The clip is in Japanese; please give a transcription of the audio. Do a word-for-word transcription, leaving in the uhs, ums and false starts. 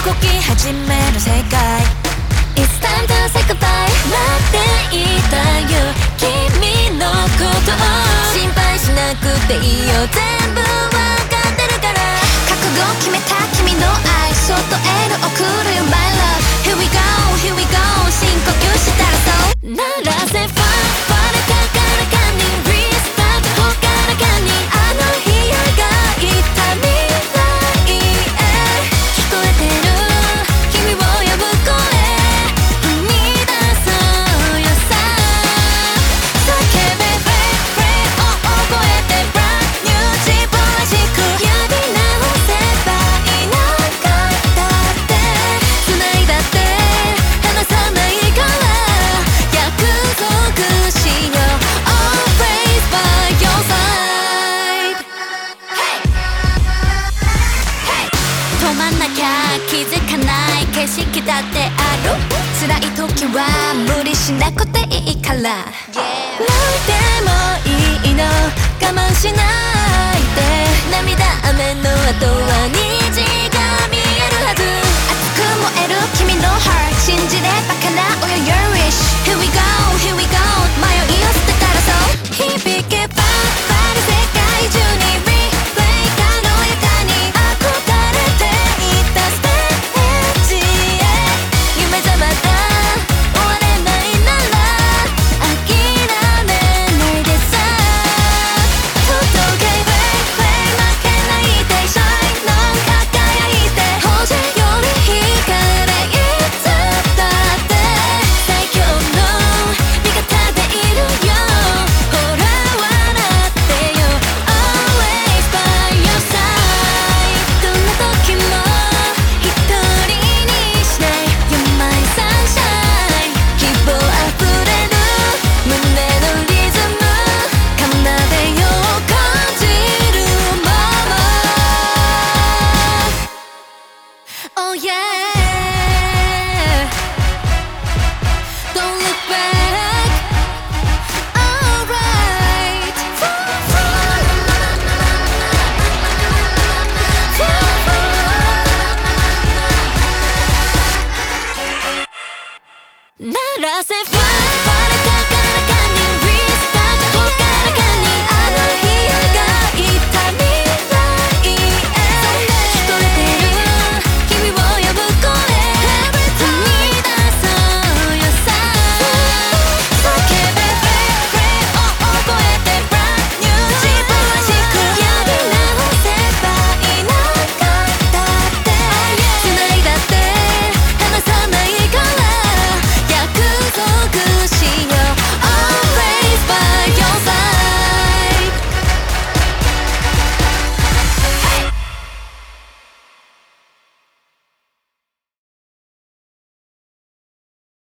動き始める世界 It's time to say goodbye 待っていたよ君のことを心配しなくていいよ全部わかってるから覚悟決めた君の愛そっとエール送るよ My love Here we go, here we go 深呼吸したらそう鳴らせ Fire, Fire 高らかに Restart ほからかにあの日描いた未来へ聞こえてる君を呼ぶ声踏み出そうよさ叫べ Brave, Brave を覚えて Brand new 自分らしくやり直せばいなかったって繋いだって離さないから約束しよう Always by your side Hey Hey 止まんなきゃ気づかない景色だってある辛い時は無理しなくていいから、yeah. 泣いてもいいの我慢しないで涙雨の後は虹が見えるはず熱く燃える君の heart 信じれば